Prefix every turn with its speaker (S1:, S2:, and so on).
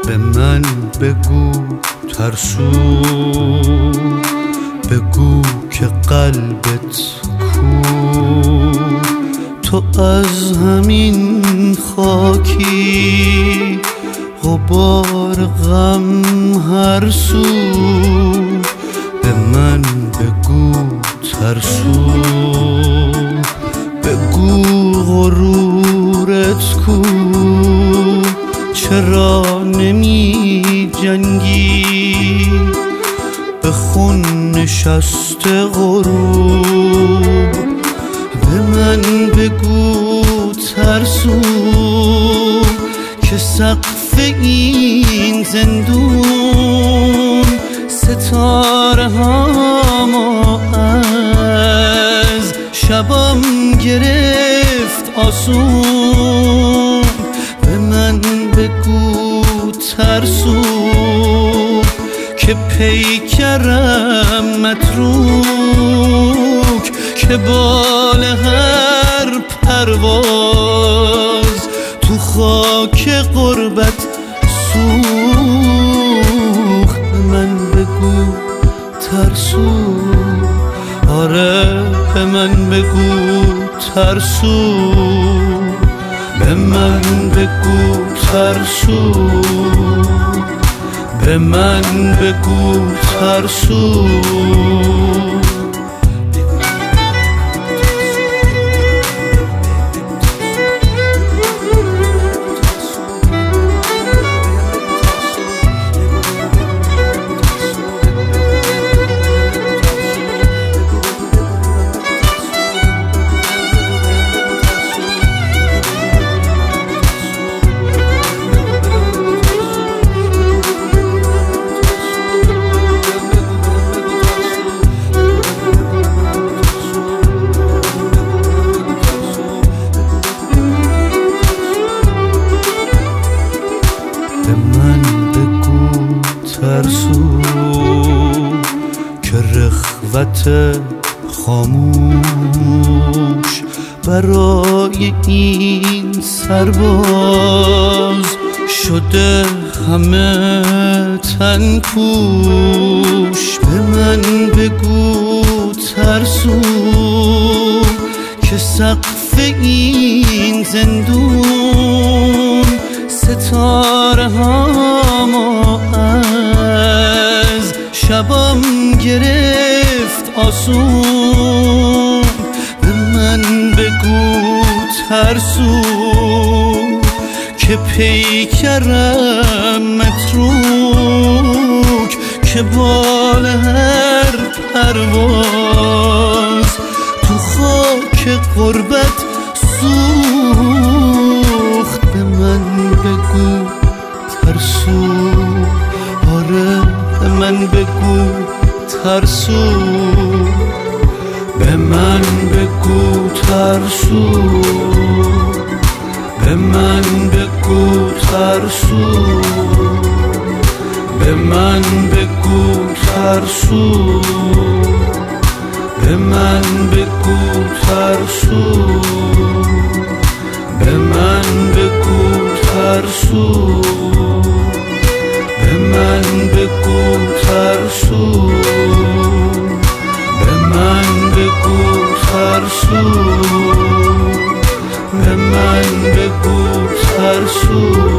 S1: به من بگو ترسو، بگو که قلبت کو، تو از همین خاکی غبار غم هر سو. به من بگو ترسو، بگو غرورت کو، چرا نمی جنگی به خون نشسته غرور. به من بگو ترسو که سقف این زندون ستاره هامو از شبم گرفت آسون. به من بگو ترسو که پیکرم متروک، که بال هر پرواز تو خاک غربت سوخت. به من بگو ترسو، آره به من بگو ترسو، به من بگو ترسو، به من بگو ترسو. به من بگو ترسو که رخوت خاموش برای این سرباز شده همه تن پوش. به من بگو ترسو که سقف این زندون ستاره هامو از شبم گرفت آسون. به من بگو ترسو که پیکرم متروک، که بال هر پرواز تو خاک غربت سوخت. به من بگو ترسو، آره به من بگو ترسو، به من بگو ترسو، به من بگو ترسو، به من بگو ترسو، به من بگو ترسو، به من بگو ترسو، به من بگو ترسو، به من بگو ترسو، به من بگو ترسو.